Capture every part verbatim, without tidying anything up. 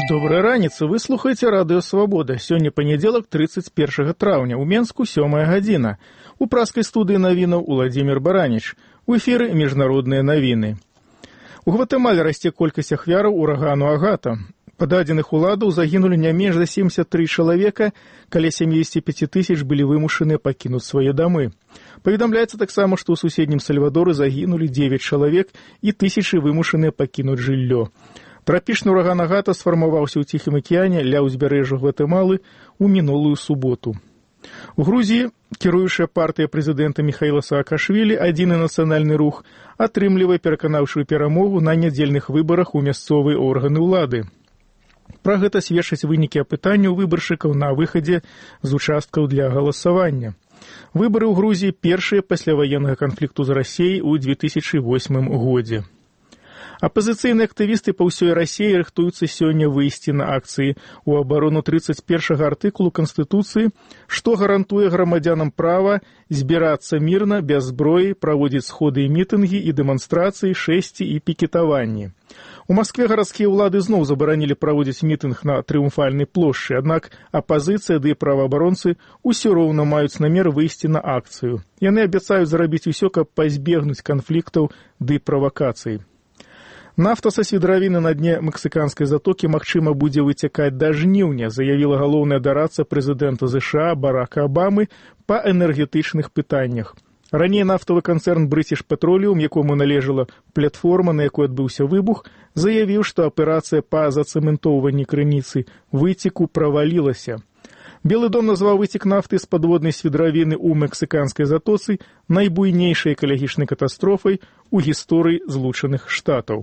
Добрая раніца, вы слухаеце радыё «Свабода». Сёння панядзелак, тридцать первого траўня. У Менску сёмая гадзіна. У праскай студыі навінаў Уладзімір Бараніч. У эфіры міжнародныя навіны. У Гватэмале расце колькасць ахвяраў урагану Агата. Па дадзеных уладаў загінулі не менш за семьдесят три чалавека, каля семьдесят пять тысяч былі вымушаныя пакінуць свае дамы. Паведамляецца таксама, што ў суседнім Сальвадоры загінулі девять чалавек і тысячы вымушаныя пакінуць жыллё. Трапічны ураган Агата сфармаваўся ў Ціхім акіяне ля ўзбярэжжа Гватэмалы ў мінулую суботу. У Грузіі кіруючая партыя прэзідэнта Міхаіла Саакашвілі «Адзіны нацыянальны рух» атрымлівае пераканаўчую перамогу на нядзельных выбарах у мясцовыя органы ўлады. Пра гэта сведчаць вынікі апытанняў выбаршчыкаў на выхадзе з участкаў для галасавання. Выбары ў Грузіі першыя пасля ваеннага канфлікту з Расіяй у две тысячи восьмым годзе. Апазіцыйныя актывісты па ўсёй Расіі рыхтуюцца сёння выйсці на акцыі ў абарону тридцать первого артыкулу Канстытуцыі, што гарантуе грамадзянам права збірацца мірна, без зброі, праводзіць сходы і мітынгі і дэманстрацыі, шэсці і пікетаванні. У Маскве гарадскія ўлады зноў забаранілі праводзіць мітынг на Трыумфальнай плошчы, аднак апазіцыя ды праваабаронцы ўсё роўна маюць намер выйсці на акцыю. Яны абяцаюць зрабіць усё, каб пазбегнуць канфліктаў ды правакацый. Нафта са свідравіны на дне мексіканскай затокі, магчыма, будзе выцякаць да жніўня, заявіла галоўная дарадца прэзідэнта ЗША Барака Абамы па энергетычных пытаннях. Раней нафтавы канцэрн British Petroleum, якому належала платформа, на якой адбыўся выбух, заявіў, што аперацыя па зацэментоўванні крыніцы выцеку правалілася. Белы дом назваў выцек нафты з падводнай свідравіны ў мексіканскай затоцы найбуйнейшай экалагічнай катастрофай у гісторыі Злучаных Штатаў.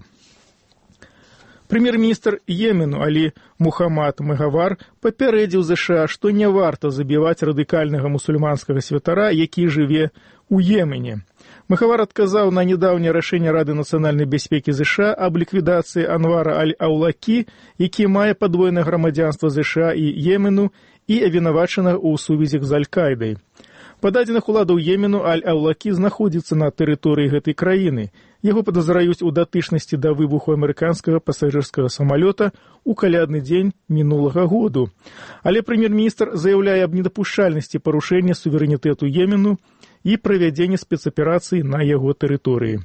Прэм'ер-міністр Йемену Алі Мухаммад Мегавар папярэдзіў ЗША, што не варта забіваць радыкальнага мусульманскага святара, які жыве ў Йемене. Мегавар адказаў на нядаўняе рашэнне Рады нацыянальнай бяспекі ЗША аб ліквідацыі Анвара Аль-Аўлакі, які мае падвойнае грамадзянства ЗША і Йемену і абвінавачанага ў сувязях з Аль-Кайдай. Па дадзеных уладаў Йемену Аль-Аўлакі знаходзіцца на тэрыторыі гэтай краіны. Яго падазраюць у датычнасці да выбуху амерыканскага пасажырскага самалёта ў калядны дзень мінулага году. Але прэм'ер-міністр заяўляе аб недапушчальнасці парушэння суверэнітэту Йемену і правядзення спецаперацыі на яго тэрыторыі.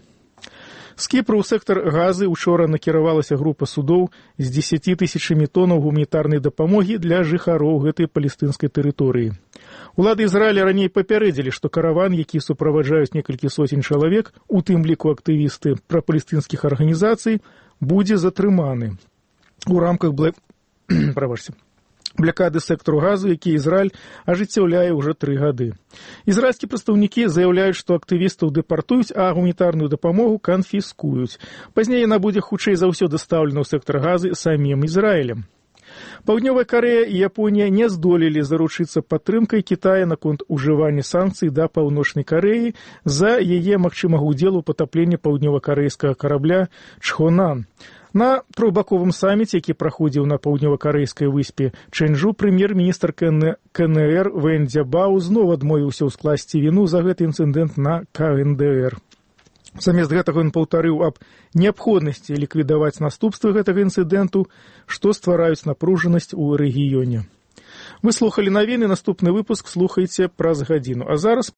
З Кіпру ў сектар Газы учора накіравалася група судоў з дзесяці тысячамі тонаў гуманітарнай дапамогі для жыхароў гэтай палестынскай тэрыторыі. Улады Ізраіля раней папярэдзілі, што караван, які суправаджаюць некалькі соцень чалавек, у тым ліку актывісты прапалестынскіх арганізацый, будзе затрыманы у рамках блэ... Прабачце. блякады сектару Газу, які Ізраіль ажыццяўляе ўжо тры гады. Ізраільскія прадстаўнікі заяўляюць, што актывістаў дэпартуюць, а гуманітарную дапамогу канфіскуюць. Пазней яна будзе хутчэй за ўсё дастаўлена ў сектар Газы самім Ізраілем. Паўднёвая Карэя і Японія не здолелі заручыцца падтрымкай Кітая наконт ужывання санкцый да Паўночнай Карэі за яе магчымага ўдзелу ў патапленні паўднёва-карэйскага карабля «Чхонан». На трохбаковым саміце, які праходзіў на паўднёва-карэйскай выспе Чэньчжу, прэм'ер-міністр КНР Вэн Цзябао зноў адмовіўся ўскласці віну за гэты інцыдэнт на КНДР. Замест гэтага ён паўтарыў аб неабходнасці ліквідаваць наступствы гэтага інцыдэнту, што ствараюць напружанасць у рэгіёне. Вы слухалі навіны, наступны выпуск слухайце праз гадзіну. А зараз